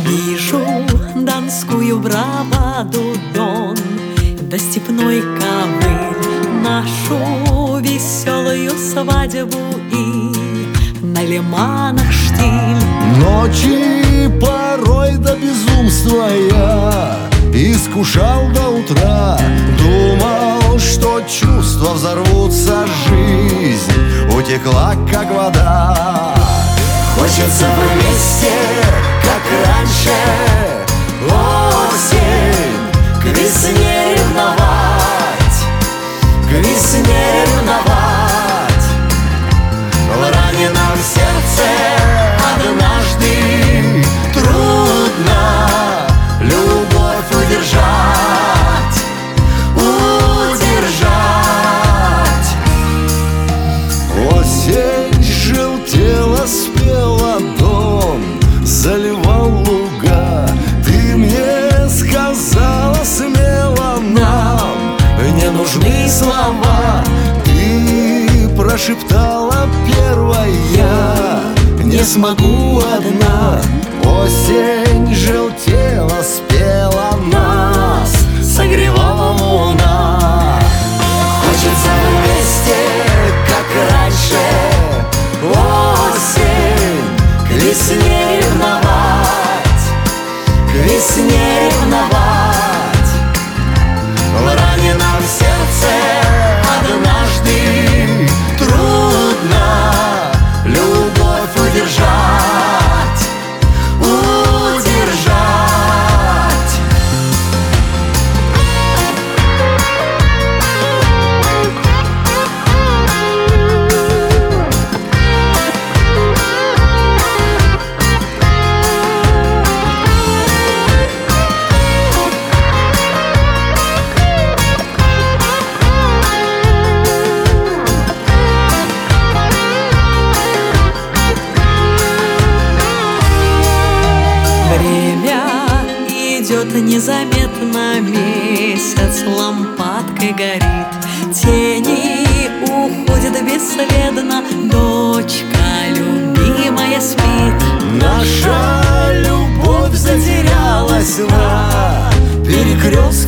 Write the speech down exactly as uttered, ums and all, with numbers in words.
Вижу донскую браваду, Дон, да степной ковыль, нашу веселую свадьбу и на лиманах штиль. Ночи порой до безумства я искушал до утра, думал, что чувства взорвутся, жизнь утекла, как вода. Хочется вместе, как раньше, осень, к весне ревновать, к весне ревновать. В раненом сердце однажды трудно любовь удержать, удержать. Осень желтела, спела, Дон заливал луга. Ты мне сказала смело, нам не нужны слова. Ты прошептала первая: не смогу одна. Осень желтела, спела, нас согревала луна. Хочется вместе, как раньше, осень, к весне ревновать, к весне ревновать. В раненом сердце однажды трудно любовь удержать, удержать. Время идет незаметно, месяц лампадкой горит, тени уходят бесследно, дочка любимая спит. Наша любовь затерялась на перекрестке